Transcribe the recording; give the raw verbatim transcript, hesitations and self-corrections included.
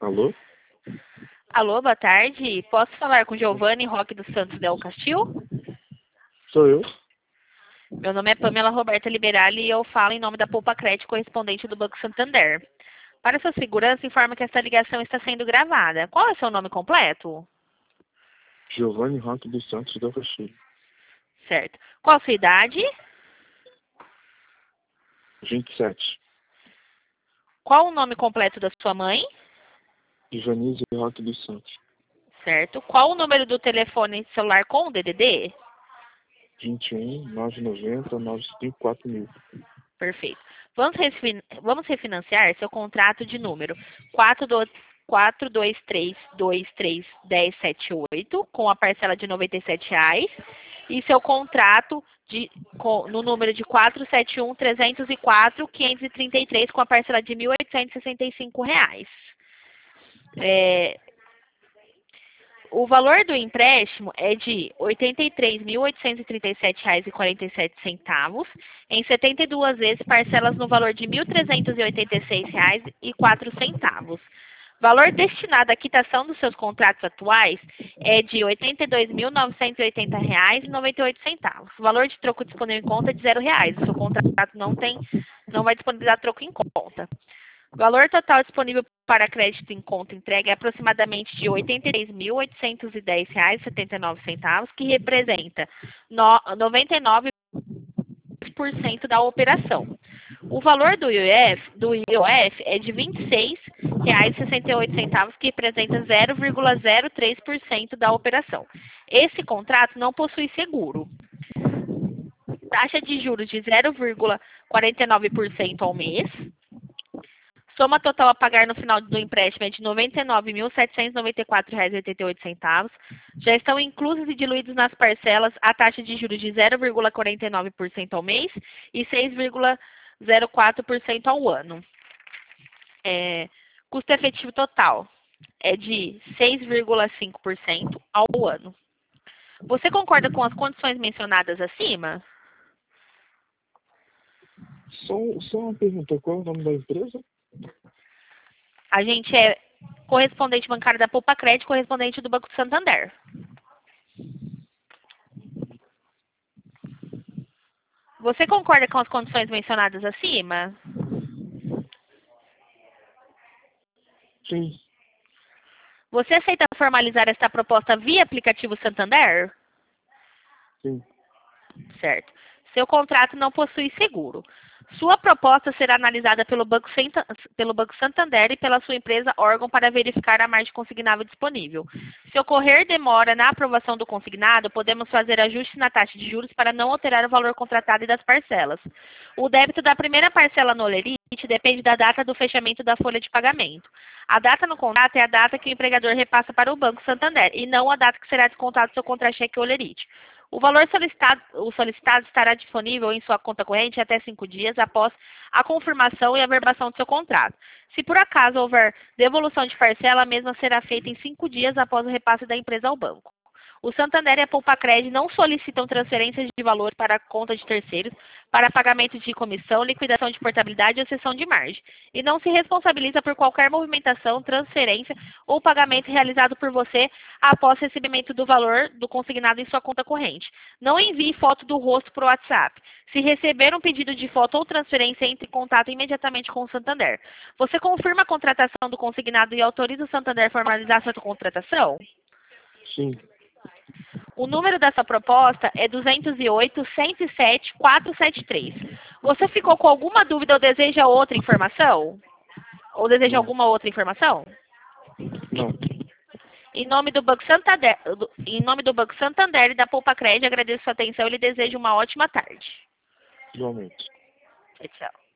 Alô? Alô, boa tarde. Posso falar com Giovanni Roque dos Santos Del Castil? Sou eu? Meu nome é Pamela Roberta Liberali e eu falo em nome da Poupa Crédito, correspondente do Banco Santander. Para sua segurança, informa que esta ligação está sendo gravada. Qual é o seu nome completo? Giovanni Roque dos Santos Del Castilho. Certo. Qual a sua idade? vinte e sete. Qual o nome completo da sua mãe? Ivanise Roque dos Santos. Certo. Qual o número do telefone celular com o D D D? vinte e um, novecentos e noventa, novecentos e cinquenta e quatro mil. Perfeito. Vamos, refin- vamos refinanciar seu contrato de número quatro dois três dois três um zero sete oito com a parcela de noventa e sete reais e seu contrato de, com, no número de quatro sete um, trezentos e quatro, quinhentos e trinta e três com a parcela de mil oitocentos e sessenta e cinco reais. É, o valor do empréstimo é de oitenta e três mil oitocentos e trinta e sete reais e quarenta e sete centavos, em setenta e duas vezes parcelas no valor de mil trezentos e oitenta e seis reais e quatro centavos. Valor destinado à quitação dos seus contratos atuais é de oitenta e dois mil novecentos e oitenta reais e noventa e oito centavos. O valor de troco disponível em conta é de zero reais. O seu contrato não tem, não vai disponibilizar troco em conta. O valor total disponível para crédito em conta entregue é aproximadamente de oitenta e três mil oitocentos e dez reais e setenta e nove centavos, que representa noventa e nove por cento da operação. O valor do I O F, do I O F é de vinte e seis reais e sessenta e oito centavos, que representa zero vírgula zero três por cento da operação. Esse contrato não possui seguro. Taxa de juros de zero vírgula quarenta e nove por cento ao mês. Soma total a pagar no final do empréstimo é de noventa e nove mil setecentos e noventa e quatro reais e oitenta e oito centavos. Já estão inclusos e diluídos nas parcelas a taxa de juros de zero vírgula quarenta e nove por cento ao mês e seis vírgula zero quatro por cento ao ano. É, custo efetivo total é de seis vírgula cinco por cento ao ano. Você concorda com as condições mencionadas acima? Só, só uma pergunta, qual é o nome da empresa? A gente é correspondente bancário da Poupa Crédito, correspondente do Banco Santander. Você concorda com as condições mencionadas acima? Sim. Você aceita formalizar esta proposta via aplicativo Santander? Sim. Certo. Seu contrato não possui seguro. Sua proposta será analisada pelo Banco, Santa, pelo Banco Santander e pela sua empresa órgão para verificar a margem consignável disponível. Se ocorrer demora na aprovação do consignado, podemos fazer ajustes na taxa de juros para não alterar o valor contratado e das parcelas. O débito da primeira parcela no Olerite depende da data do fechamento da folha de pagamento. A data no contrato é a data que o empregador repassa para o Banco Santander e não a data que será descontado seu contra-cheque Olerite. O valor solicitado, o solicitado estará disponível em sua conta corrente até cinco dias após a confirmação e averbação do seu contrato. Se por acaso houver devolução de parcela, a mesma será feita em cinco dias após o repasse da empresa ao banco. O Santander e a Poupa Crédito não solicitam transferências de valor para a conta de terceiros para pagamento de comissão, liquidação de portabilidade ou cessão de margem, e não se responsabiliza por qualquer movimentação, transferência ou pagamento realizado por você após recebimento do valor do consignado em sua conta corrente. Não envie foto do rosto por WhatsApp. Se receber um pedido de foto ou transferência, entre em contato imediatamente com o Santander. Você confirma a contratação do consignado e autoriza o Santander a formalizar sua contratação? Sim. O número dessa proposta é duzentos e oito, cento e sete, quatrocentos e setenta e três. Você ficou com alguma dúvida ou deseja outra informação? Ou deseja Não. alguma outra informação? Não. Em nome do Banco Santander, em nome do Banco Santander e da Poupa Crédito, agradeço sua atenção e lhe desejo uma ótima tarde. Igualmente. Tchau, tchau.